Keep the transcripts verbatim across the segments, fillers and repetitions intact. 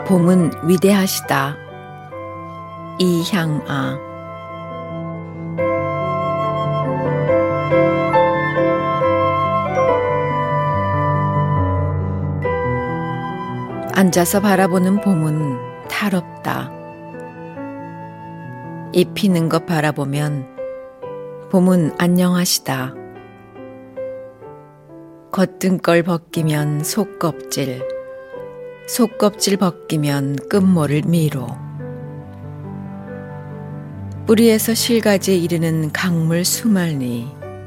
봄은 위대하시다. 이향아. 앉아서 바라보는 봄은 탈없다. 잎 피는 것 바라보면 봄은 안녕하시다. 겉등걸 벗기면 속껍질, 속껍질 벗기면 끝모를 미로. 뿌리에서 실가지에 이르는 강물 수말리.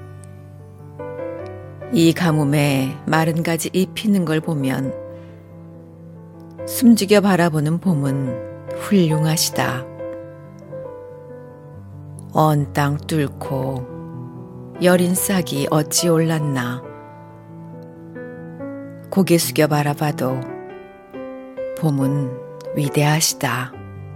이 가뭄에 마른 가지 잎 피는 걸 보면 숨죽여 바라보는 봄은 훌륭하시다. 언 땅 뚫고 여린 싹이 어찌 올랐나. 고개 숙여 바라봐도 봄은 위대하시다.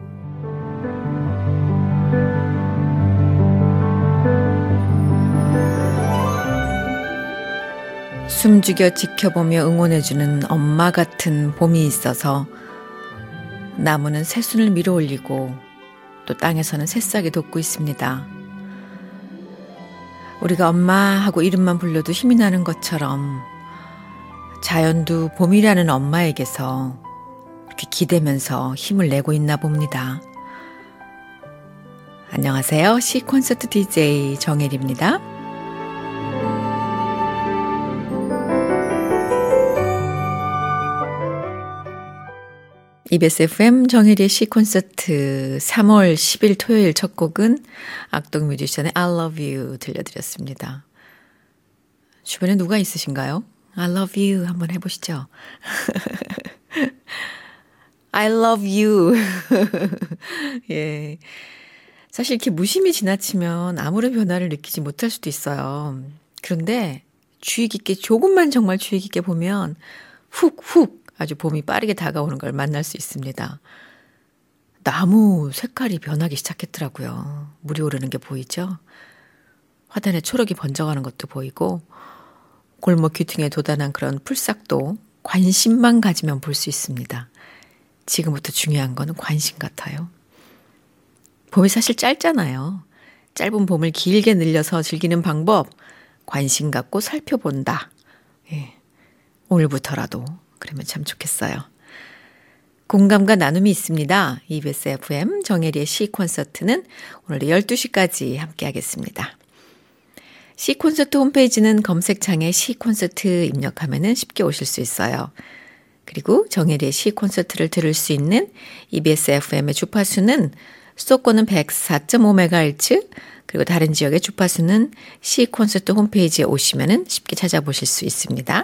숨죽여 지켜보며 응원해주는 엄마 같은 봄이 있어서 나무는 새순을 밀어 올리고 또 땅에서는 새싹이 돋고 있습니다. 우리가 엄마 하고 이름만 불러도 힘이 나는 것처럼 자연도 봄이라는 엄마에게서 이렇게 기대면서 힘을 내고 있나 봅니다. 안녕하세요. C콘서트 디제이 정혜리입니다. 이비에스 에프엠 정혜리의 C콘서트 삼월 십일 토요일 첫 곡은 악동 뮤지션의 I love you 들려드렸습니다. 주변에 누가 있으신가요? I love you 한번 해보시죠. I love you. 예. 사실 이렇게 무심히 지나치면 아무런 변화를 느끼지 못할 수도 있어요. 그런데 주의 깊게, 조금만 정말 주의 깊게 보면 훅훅 아주 봄이 빠르게 다가오는 걸 만날 수 있습니다. 나무 색깔이 변하기 시작했더라고요. 물이 오르는 게 보이죠? 화단에 초록이 번져가는 것도 보이고 골목 귀퉁이에 돋아난 그런 풀싹도 관심만 가지면 볼 수 있습니다. 지금부터 중요한 건 관심 같아요. 봄이 사실 짧잖아요. 짧은 봄을 길게 늘려서 즐기는 방법, 관심 갖고 살펴본다. 예. 오늘부터라도 그러면 참 좋겠어요. 공감과 나눔이 있습니다. 이비에스 에프엠 정혜리의 C콘서트는 오늘 열두 시까지 함께 하겠습니다. C콘서트 홈페이지는 검색창에 C콘서트 입력하면 쉽게 오실 수 있어요. 그리고 정혜리의 C콘서트를 들을 수 있는 이비에스 에프엠의 주파수는 수도권은 백사 점 오 메가헤르츠, 그리고 다른 지역의 주파수는 C콘서트 홈페이지에 오시면 쉽게 찾아보실 수 있습니다.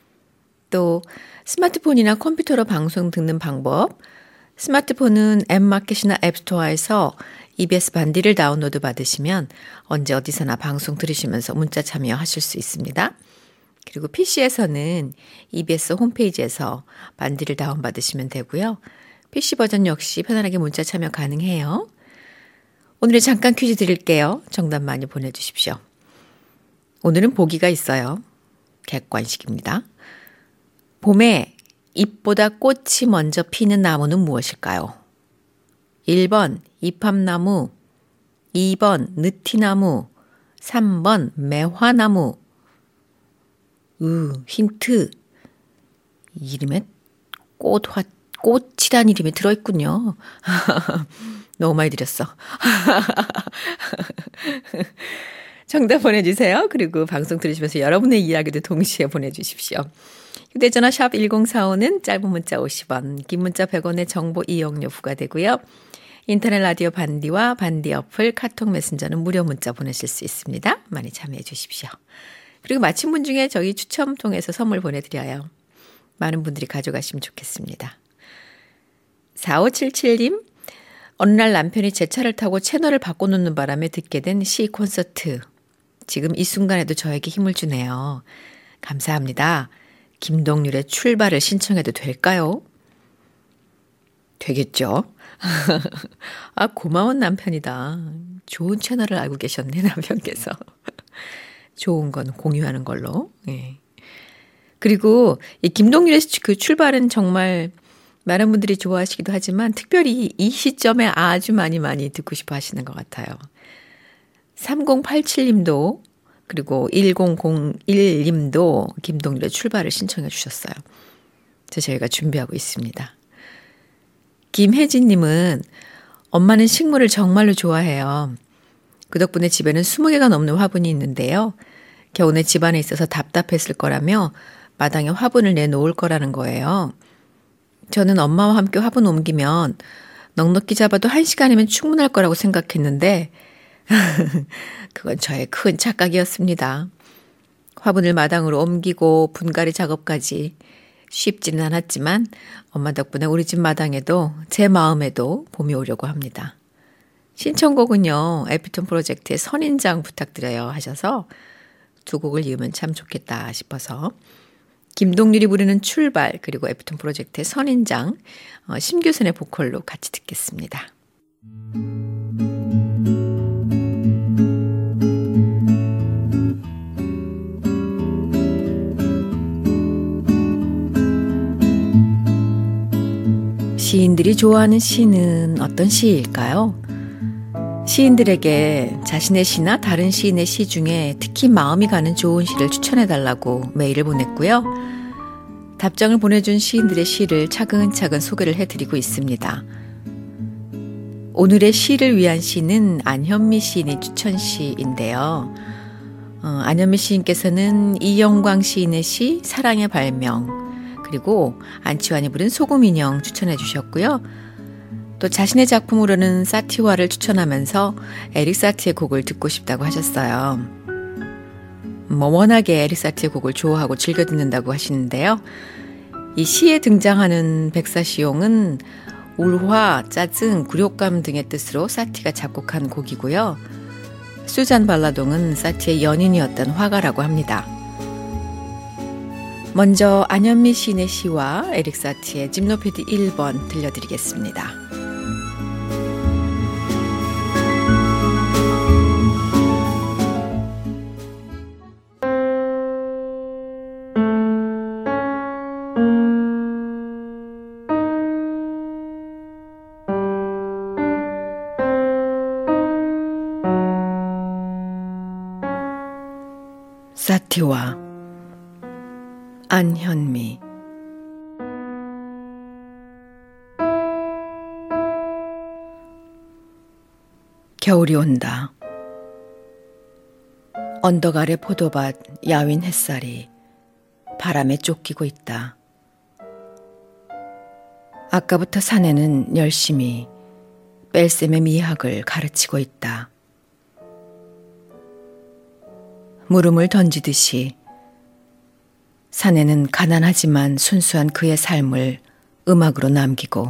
또 스마트폰이나 컴퓨터로 방송 듣는 방법, 스마트폰은 앱마켓이나 앱스토어에서 이비에스 반디를 다운로드 받으시면 언제 어디서나 방송 들으시면서 문자 참여하실 수 있습니다. 그리고 피시에서는 이비에스 홈페이지에서 반디를 다운받으시면 되고요. 피시 버전 역시 편안하게 문자 참여 가능해요. 오늘은 잠깐 퀴즈 드릴게요. 정답 많이 보내주십시오. 오늘은 보기가 있어요. 객관식입니다. 봄에 잎보다 꽃이 먼저 피는 나무는 무엇일까요? 일 번 이팝나무, 이 번 느티나무, 삼 번 매화나무. 으, 힌트. 이름에 꽃화, 꽃이란 이름이 들어있군요. 너무 많이 드렸어. 정답 보내주세요. 그리고 방송 들으시면서 여러분의 이야기도 동시에 보내주십시오. 휴대전화 샵 일공사오는 짧은 문자 오십 원, 긴 문자 백 원의 정보 이용료 부과되고요. 인터넷 라디오 반디와 반디 어플 카톡 메신저는 무료 문자 보내실 수 있습니다. 많이 참여해 주십시오. 그리고 마친 분 중에 저희 추첨 통해서 선물 보내드려요. 많은 분들이 가져가시면 좋겠습니다. 사오칠칠 님, 어느 날 남편이 제 차를 타고 채널을 바꿔놓는 바람에 듣게 된 C콘서트. 지금 이 순간에도 저에게 힘을 주네요. 감사합니다. 김동률의 출발을 신청해도 될까요? 되겠죠? 아, 고마운 남편이다. 좋은 채널을 알고 계셨네, 남편께서. 좋은 건 공유하는 걸로. 예. 그리고 이 김동률의 그 출발은 정말 많은 분들이 좋아하시기도 하지만 특별히 이 시점에 아주 많이 많이 듣고 싶어 하시는 것 같아요. 삼공팔칠 님도 그리고 일공공일 님도 김동률의 출발을 신청해 주셨어요. 그래서 저희가 준비하고 있습니다. 김혜진 님은 엄마는 식물을 정말로 좋아해요. 그 덕분에 집에는 스무 개가 넘는 화분이 있는데요. 겨우내 집안에 있어서 답답했을 거라며 마당에 화분을 내놓을 거라는 거예요. 저는 엄마와 함께 화분 옮기면 넉넉히 잡아도 한 시간이면 충분할 거라고 생각했는데 그건 저의 큰 착각이었습니다. 화분을 마당으로 옮기고 분갈이 작업까지 쉽지는 않았지만 엄마 덕분에 우리 집 마당에도 제 마음에도 봄이 오려고 합니다. 신청곡은요. 에피톤 프로젝트의 선인장 부탁드려요 하셔서 두 곡을 이으면 참 좋겠다 싶어서 김동률이 부르는 출발 그리고 에피톤 프로젝트의 선인장 어, 심규선의 보컬로 같이 듣겠습니다. 시인들이 좋아하는 시는 어떤 시일까요? 시인들에게 자신의 시나 다른 시인의 시 중에 특히 마음이 가는 좋은 시를 추천해달라고 메일을 보냈고요. 답장을 보내준 시인들의 시를 차근차근 소개를 해드리고 있습니다. 오늘의 시를 위한 시는 안현미 시인의 추천시인데요. 어, 안현미 시인께서는 이영광 시인의 시 사랑의 발명 그리고 안치환이 부른 소금인형 추천해 주셨고요. 또 자신의 작품으로는 사티와를 추천하면서 에릭 사티의 곡을 듣고 싶다고 하셨어요. 뭐 워낙에 에릭 사티의 곡을 좋아하고 즐겨 듣는다고 하시는데요. 이 시에 등장하는 백사시용은 울화, 짜증, 굴욕감 등의 뜻으로 사티가 작곡한 곡이고요. 수잔 발라동은 사티의 연인이었던 화가라고 합니다. 먼저 안현미 시인의 시와 에릭 사티의 짐노패드 일 번 들려드리겠습니다. 사티와 안현미 겨울이 온다. 언덕 아래 포도밭 야윈 햇살이 바람에 쫓기고 있다. 아까부터 사내는 열심히 뺄셈의 미학을 가르치고 있다. 물음을 던지듯이 사내는 가난하지만 순수한 그의 삶을 음악으로 남기고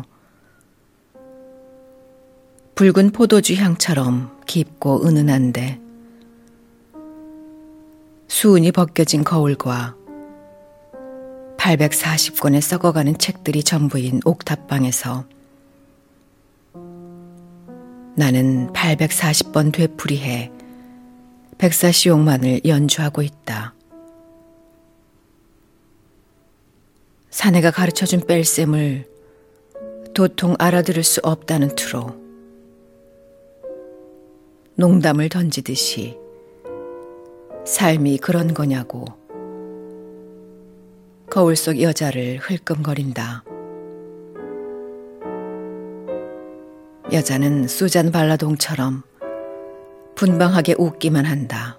붉은 포도주 향처럼 깊고 은은한데 수은이 벗겨진 거울과 팔백사십 권의 썩어가는 책들이 전부인 옥탑방에서 나는 팔백사십 번 되풀이해 백사시용만을 연주하고 있다. 사내가 가르쳐준 뺄셈을 도통 알아들을 수 없다는 투로 농담을 던지듯이 삶이 그런 거냐고 거울 속 여자를 흘끔거린다. 여자는 수잔 발라동처럼 분방하게 웃기만 한다.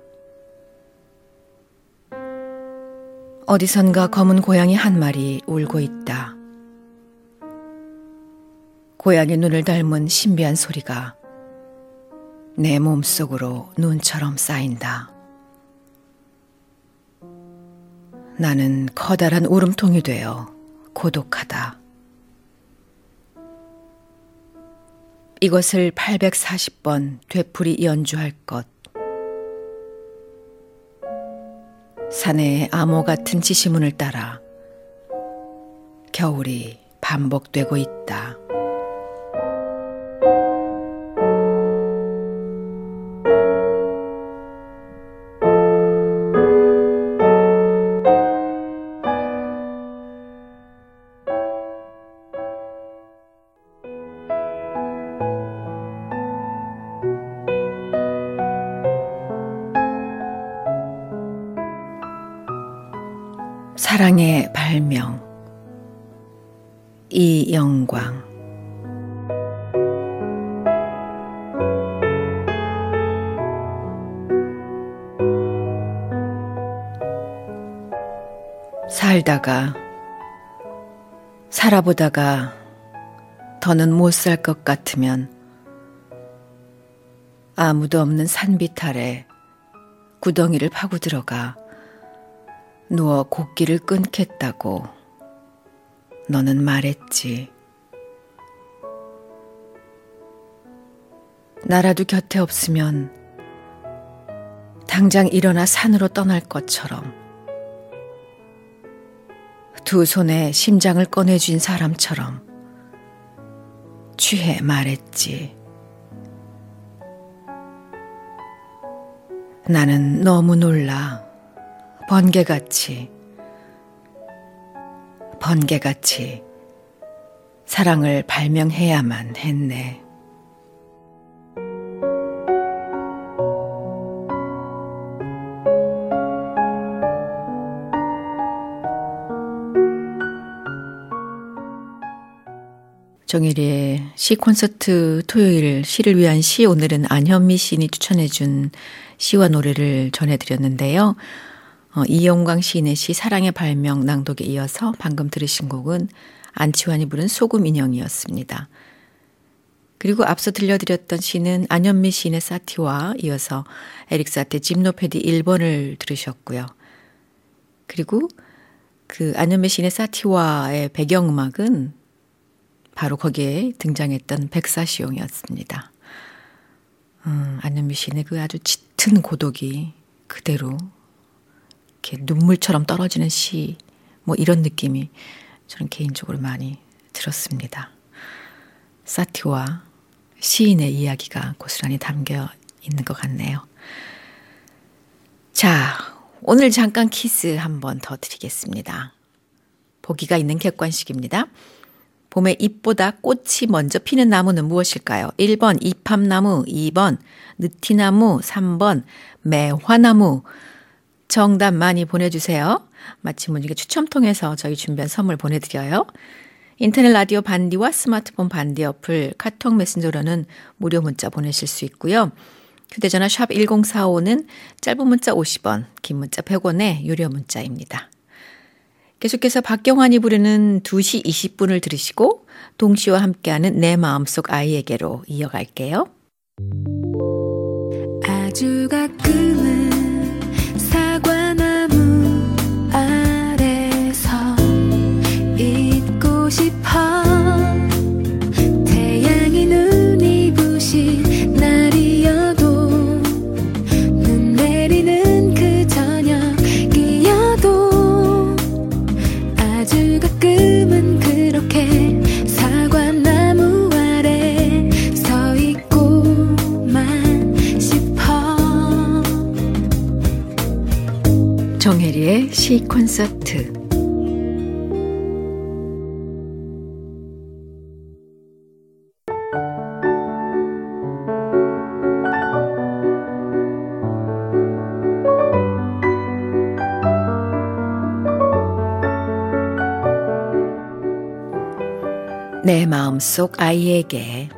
어디선가 검은 고양이 한 마리 울고 있다. 고양이 눈을 닮은 신비한 소리가 내 몸속으로 눈처럼 쌓인다. 나는 커다란 울음통이 되어 고독하다. 이것을 팔백사십 번 되풀이 연주할 것. 사내의 암호 같은 지시문을 따라 겨울이 반복되고 있다. 사랑의 발명 이영광. 살다가 살아보다가 더는 못 살 것 같으면 아무도 없는 산빛 아래 구덩이를 파고 들어가 누워 곡기를 끊겠다고 너는 말했지. 나라도 곁에 없으면 당장 일어나 산으로 떠날 것처럼 두 손에 심장을 꺼내쥔 사람처럼 취해 말했지. 나는 너무 놀라 번개같이 번개같이 사랑을 발명해야만 했네. 정일이의 시 콘서트 토요일 시를 위한 시, 오늘은 안현미 시인이 추천해준 시와 노래를 전해드렸는데요. 어, 이영광 시인의 시 사랑의 발명 낭독에 이어서 방금 들으신 곡은 안치환이 부른 소금 인형이었습니다. 그리고 앞서 들려드렸던 시는 안현미 시인의 사티와 이어서 에릭 사티 짐노패디 일 번을 들으셨고요. 그리고 그 안현미 시인의 사티와의 배경음악은 바로 거기에 등장했던 백사시용이었습니다. 음, 안현미 시인의 그 아주 짙은 고독이 그대로 이렇게 눈물처럼 떨어지는 시, 뭐 이런 느낌이 저는 개인적으로 많이 들었습니다. 사티와 시인의 이야기가 고스란히 담겨 있는 것 같네요. 자, 오늘 잠깐 퀴즈 한 번 더 드리겠습니다. 보기가 있는 객관식입니다. 봄에 잎보다 꽃이 먼저 피는 나무는 무엇일까요? 일 번 이팝나무, 이 번 느티나무, 삼 번 매화나무. 정답 많이 보내주세요. 마침 분에게 추첨 통해서 저희 준비한 선물 보내드려요. 인터넷 라디오 반디와 스마트폰 반디 어플, 카톡 메신저로는 무료 문자 보내실 수 있고요. 휴대전화 샵 일공사오는 짧은 문자 오십 원, 긴 문자 백 원의 유료 문자입니다. 계속해서 박경환이 부르는 두 시 이십 분을 들으시고 동시와 함께하는 내 마음속 아이에게로 이어갈게요. 아주 가끔은 사과나무 아래서 잊고 싶어. 태양이 눈이 부신 날이어도 눈 내리는 그 저녁이어도 아주 가끔은 그렇게 사과나무 아래 서 있고만 싶어. 정혜리의 시 콘서트. 내 마음속 아이에게.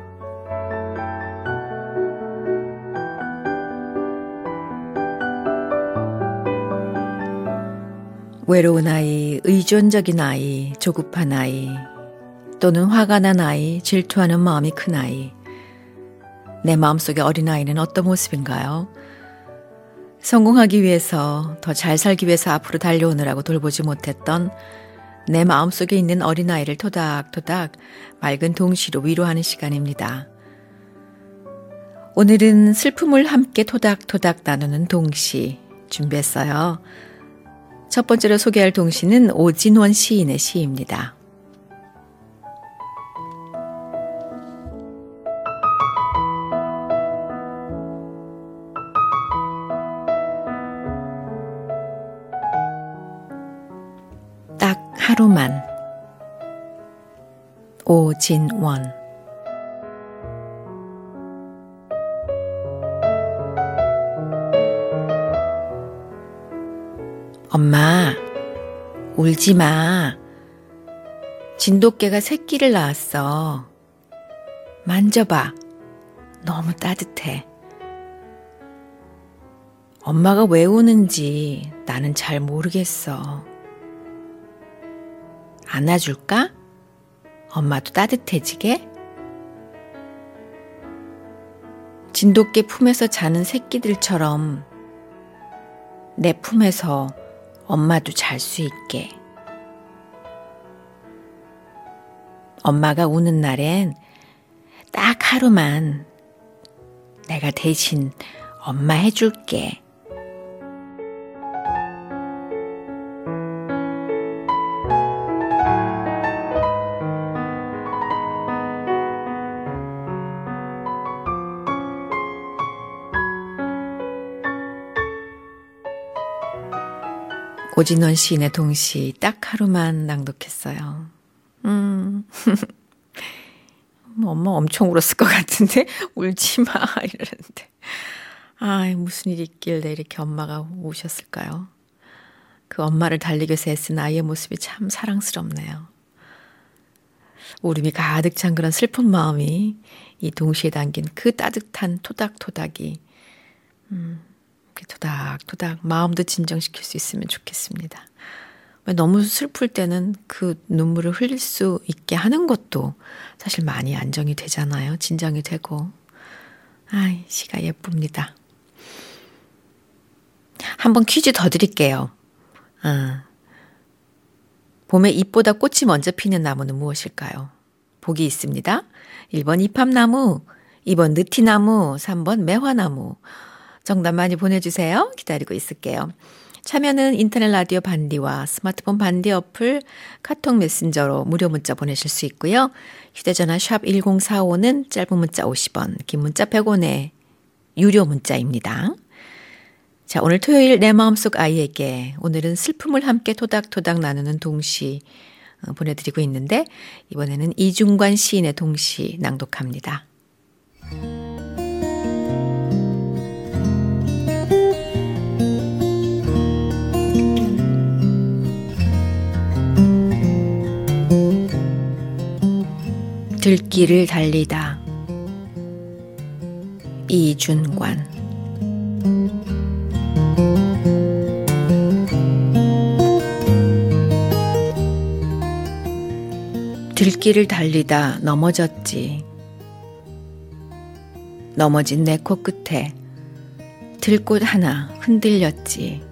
외로운 아이, 의존적인 아이, 조급한 아이, 또는 화가 난 아이, 질투하는 마음이 큰 아이. 내 마음속의 어린아이는 어떤 모습인가요? 성공하기 위해서, 더 잘 살기 위해서 앞으로 달려오느라고 돌보지 못했던 내 마음속에 있는 어린아이를 토닥토닥 맑은 동시로 위로하는 시간입니다. 오늘은 슬픔을 함께 토닥토닥 나누는 동시 준비했어요. 첫 번째로 소개할 동시는 오진원 시인의 시입니다. 딱 하루만. 오진원. 엄마, 울지 마. 진돗개가 새끼를 낳았어. 만져봐. 너무 따뜻해. 엄마가 왜 우는지 나는 잘 모르겠어. 안아줄까? 엄마도 따뜻해지게? 진돗개 품에서 자는 새끼들처럼 내 품에서 엄마도 잘 수 있게. 엄마가 우는 날엔 딱 하루만 내가 대신 엄마 해줄게. 오진원 시인의 동시 딱 하루만 낭독했어요. 음, 엄마 엄청 울었을 것 같은데 울지 마 이러는데 아 무슨 일이 있길래 이렇게 엄마가 우셨을까요? 그 엄마를 달리기 위해서 애쓴 아이의 모습이 참 사랑스럽네요. 울음이 가득 찬 그런 슬픈 마음이 이 동시에 담긴 그 따뜻한 토닥토닥이 음, 토닥토닥 마음도 진정시킬 수 있으면 좋겠습니다. 너무 슬플 때는 그 눈물을 흘릴 수 있게 하는 것도 사실 많이 안정이 되잖아요. 진정이 되고. 아이, 시가 예쁩니다. 한번 퀴즈 더 드릴게요. 아, 봄에 잎보다 꽃이 먼저 피는 나무는 무엇일까요? 보기 있습니다. 일 번 이팝나무, 이 번 느티나무, 삼 번 매화나무. 정답 많이 보내주세요. 기다리고 있을게요. 참여는 인터넷 라디오 반디와 스마트폰 반디 어플, 카톡 메신저로 무료 문자 보내실 수 있고요. 휴대전화 샵 일공사오는 짧은 문자 오십 원, 긴 문자 백 원의 유료 문자입니다. 자, 오늘 토요일 내 마음속 아이에게 오늘은 슬픔을 함께 토닥토닥 나누는 동시 보내드리고 있는데 이번에는 이중관 시인의 동시 낭독합니다. 들길을 달리다. 이준관. 들길을 달리다 넘어졌지. 넘어진 내 코끝에 들꽃 하나 흔들렸지.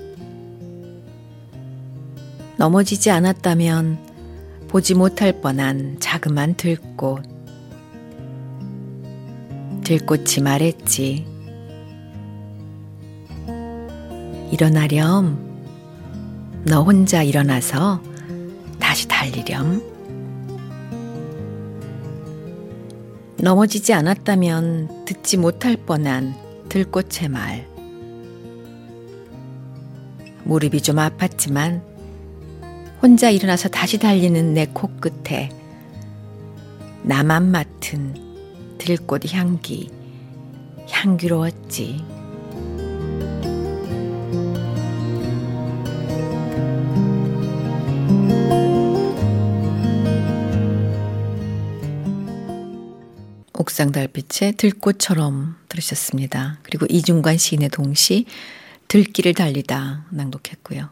넘어지지 않았다면 보지 못할 뻔한 자그만 들꽃. 들꽃이 말했지. 일어나렴. 너 혼자 일어나서 다시 달리렴. 넘어지지 않았다면 듣지 못할 뻔한 들꽃의 말. 무릎이 좀 아팠지만 혼자 일어나서 다시 달리는 내 코끝에 나만 맡은 들꽃 향기, 향기로웠지. 옥상 달빛의 들꽃처럼 들으셨습니다. 그리고 이중관 시인의 동시 들길을 달리다 낭독했고요.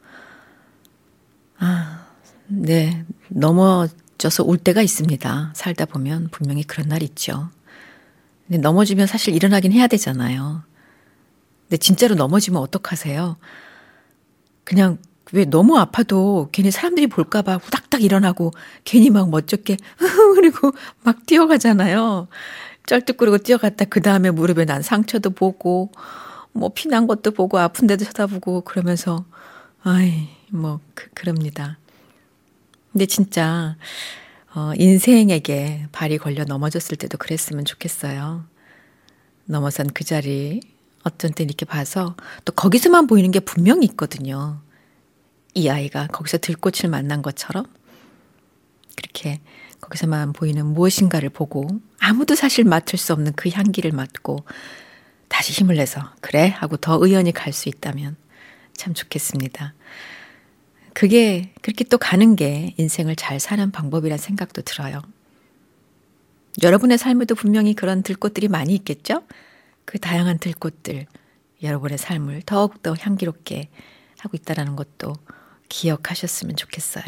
아, 네. 넘어져서 울 때가 있습니다. 살다 보면 분명히 그런 날 있죠. 근데 넘어지면 사실 일어나긴 해야 되잖아요. 근데 진짜로 넘어지면 어떡하세요? 그냥 왜 너무 아파도 괜히 사람들이 볼까봐 후닥닥 일어나고 괜히 막 멋쩍게 그리고 막 뛰어가잖아요. 쩔뚝거리고 뛰어갔다 그 다음에 무릎에 난 상처도 보고 뭐 피난 것도 보고 아픈 데도 쳐다보고 그러면서 아이 뭐 그, 그럽니다. 근데 진짜 어, 인생에게 발이 걸려 넘어졌을 때도 그랬으면 좋겠어요. 넘어선 그 자리 어떤 때 이렇게 봐서 또 거기서만 보이는 게 분명히 있거든요. 이 아이가 거기서 들꽃을 만난 것처럼 그렇게 거기서만 보이는 무엇인가를 보고 아무도 사실 맡을 수 없는 그 향기를 맡고 다시 힘을 내서 그래 하고 더 의연히 갈 수 있다면 참 좋겠습니다. 그게 그렇게 또 가는 게 인생을 잘 사는 방법이란 생각도 들어요. 여러분의 삶에도 분명히 그런 들꽃들이 많이 있겠죠? 그 다양한 들꽃들, 여러분의 삶을 더욱더 향기롭게 하고 있다는 것도 기억하셨으면 좋겠어요.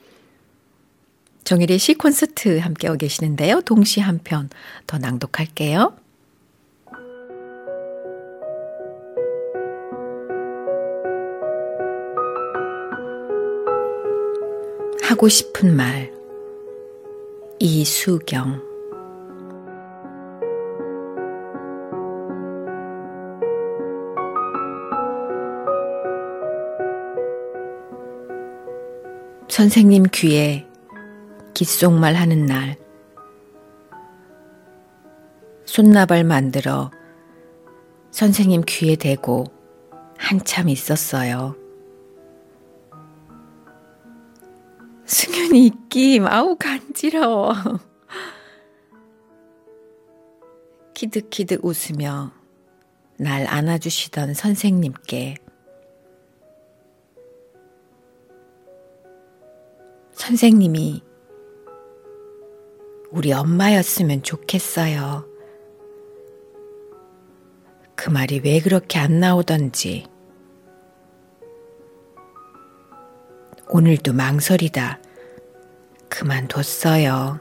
정일의 시 콘서트 함께하고 계시는데요. 동시 한 편 더 낭독할게요. 하고 싶은 말 이수경. 선생님 귀에 귓속말 하는 날 손나발 만들어 선생님 귀에 대고 한참 있었어요. 승윤이 입김, 아우 간지러워. 키득키득 웃으며 날 안아주시던 선생님께 선생님이 우리 엄마였으면 좋겠어요. 그 말이 왜 그렇게 안 나오던지. 오늘도 망설이다 그만뒀어요.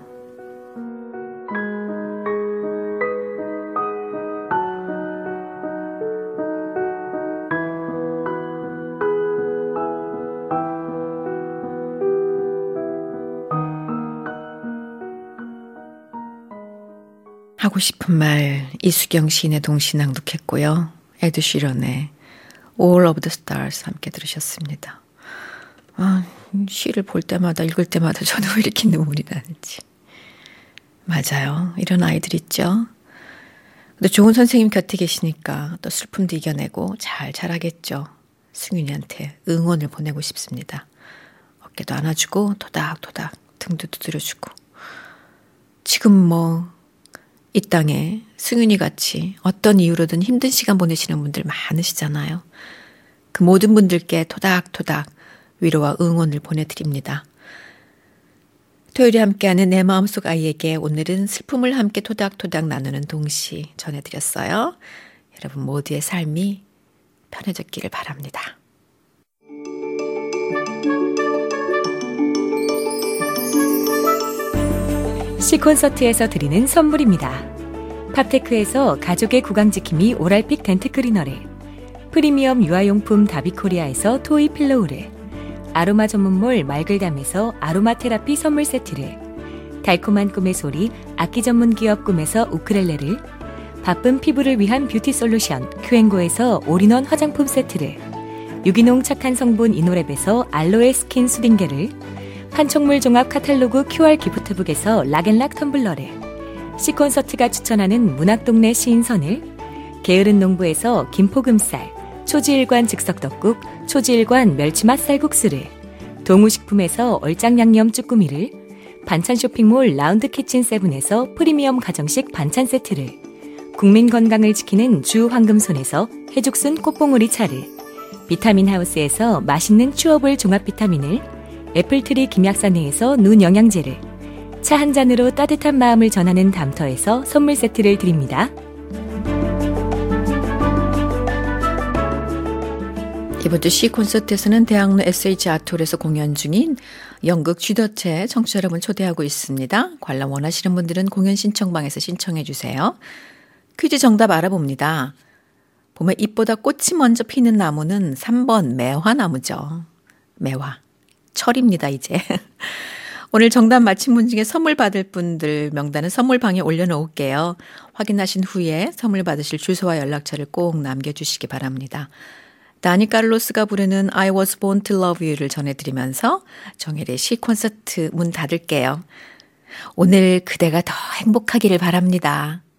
하고 싶은 말 이수경 시인의 동시 낭독했고요. 에드 시런의 All of the Stars 함께 들으셨습니다. 아, 시를 볼 때마다 읽을 때마다 저는 왜 이렇게 눈물이 나는지. 맞아요. 이런 아이들 있죠. 근데 좋은 선생님 곁에 계시니까 또 슬픔도 이겨내고 잘 자라겠죠. 승윤이한테 응원을 보내고 싶습니다. 어깨도 안아주고 토닥토닥 등도 두드려주고. 지금 뭐 이 땅에 승윤이 같이 어떤 이유로든 힘든 시간 보내시는 분들 많으시잖아요. 그 모든 분들께 토닥토닥 위로와 응원을 보내드립니다. 토요일에 함께하는 내 마음속 아이에게 오늘은 슬픔을 함께 토닥토닥 나누는 동시 전해드렸어요. 여러분 모두의 삶이 편해졌기를 바랍니다. 시콘서트에서 드리는 선물입니다. 팝테크에서 가족의 구강지킴이 오랄픽 덴트클리너를, 프리미엄 유아용품 다비코리아에서 토이 필로우를, 아로마 전문몰 말글담에서 아로마 테라피 선물 세트를, 달콤한 꿈의 소리 악기 전문 기업 꿈에서 우크렐레를, 바쁜 피부를 위한 뷰티 솔루션 큐앤고에서 올인원 화장품 세트를, 유기농 착한 성분 이노랩에서 알로에 스킨 수딩게를, 판촉물 종합 카탈로그 큐알 기프트북에서 락앤락 텀블러를, 시콘서트가 추천하는 문학동네 시인선을, 게으른 농부에서 김포금쌀, 초지일관 즉석떡국, 초지일관 멸치맛 쌀국수를, 동우식품에서 얼짱양념 쭈꾸미를, 반찬 쇼핑몰 라운드 키친 세븐에서 프리미엄 가정식 반찬 세트를, 국민 건강을 지키는 주 황금손에서 해죽순 꽃봉오리 차를, 비타민 하우스에서 맛있는 추어볼 종합 비타민을, 애플트리 김약사내에서 눈 영양제를, 차 한 잔으로 따뜻한 마음을 전하는 담터에서 선물 세트를 드립니다. 이번 주 시 콘서트에서는 대학로 에스에이치 아트홀에서 공연 중인 연극 쥐덫에 청취자 여러분 초대하고 있습니다. 관람 원하시는 분들은 공연 신청방에서 신청해 주세요. 퀴즈 정답 알아봅니다. 봄에 잎보다 꽃이 먼저 피는 나무는 삼 번 매화나무죠. 매화. 철입니다, 이제. 오늘 정답 맞힌 분 중에 선물 받을 분들 명단은 선물방에 올려놓을게요. 확인하신 후에 선물 받으실 주소와 연락처를 꼭 남겨주시기 바랍니다. 다니 카를로스가 부르는 I was born to love you를 전해드리면서 정일의 시 콘서트 문 닫을게요. 오늘 그대가 더 행복하기를 바랍니다.